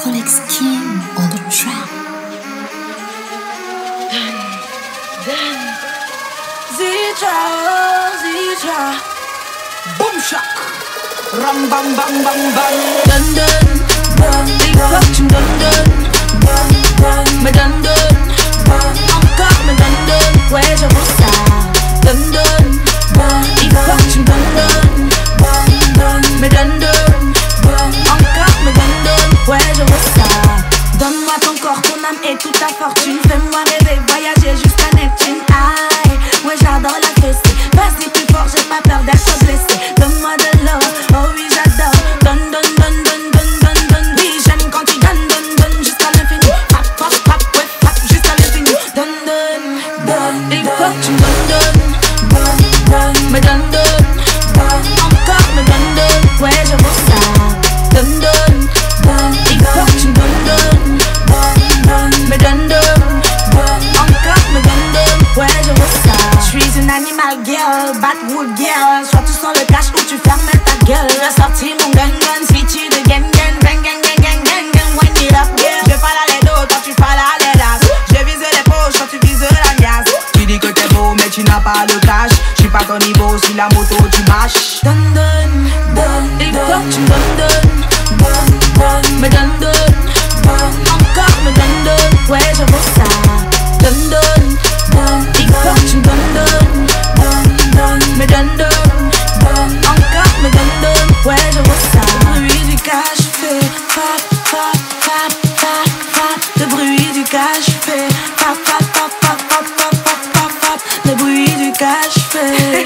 Alex Kim on the track. Zitra, boom shock, ram bam bam bam bam. London, les fuck tu me donnes, me donne, encore me donne, ouais j'avoue ça. London, les fuck tu me donnes, me donne, encore me donne, ouais j'avoue ça. Donne-moi ton corps, ton âme et toute ta fortune. Fais-moi rêver, voyager jusqu'à Neptune. Aïe, ouais j'adore la fessée. Vas-y plus fort, j'ai pas peur d'être blessée. Donne-moi de l'or, oh oui j'adore. Donne, donne, donne, donne, donne, donne, donne. Oui j'aime quand tu donnes, donne, donne jusqu'à l'infini. Frappe, frappe, frappe, ouais frappe jusqu'à l'infini. Donne, donne, donne. Il faut que tu me donnes, me donne, encore me donne, ouais j'avoue ça. Donne, donne, il faut que tu me donnes, me donne, encore me donne, ouais j'avoue ça. Je suis une animal girl, Batwood girl. Soit tu sens le cash ou tu fermes ta gueule. J'ai sorti mon gun, switchy de gang, gang, gang, gang, gang, gang, gang, gang, wind it up, girl. Je fais la ledo, toi tu fais la ledas. Je vise les poches, toi tu vises la gaz. Tu dis que t'es beau mais tu n'as pas le cash. J'suis pas ton niveau, si la moto tu mâches. Donne, donne, donne, il faut que tu me donnes, me donne, encore me donne, ouais j'avoue ça. Donne, donne, il faut que tu me donnes, me donne, encore me donne, ouais j'avoue ça. Le bruit du cash fait pap, pap, pap, pap, pap. Le bruit du cash fait pap, pap, pap, pap, pap, pap, pap, pap, pap. Le bruit du cash fait.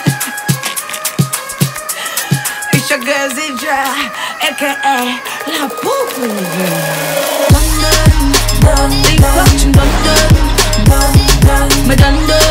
It's your girl Zitra, aka la poupée. Donne, il faut que tu me donnes, me donne.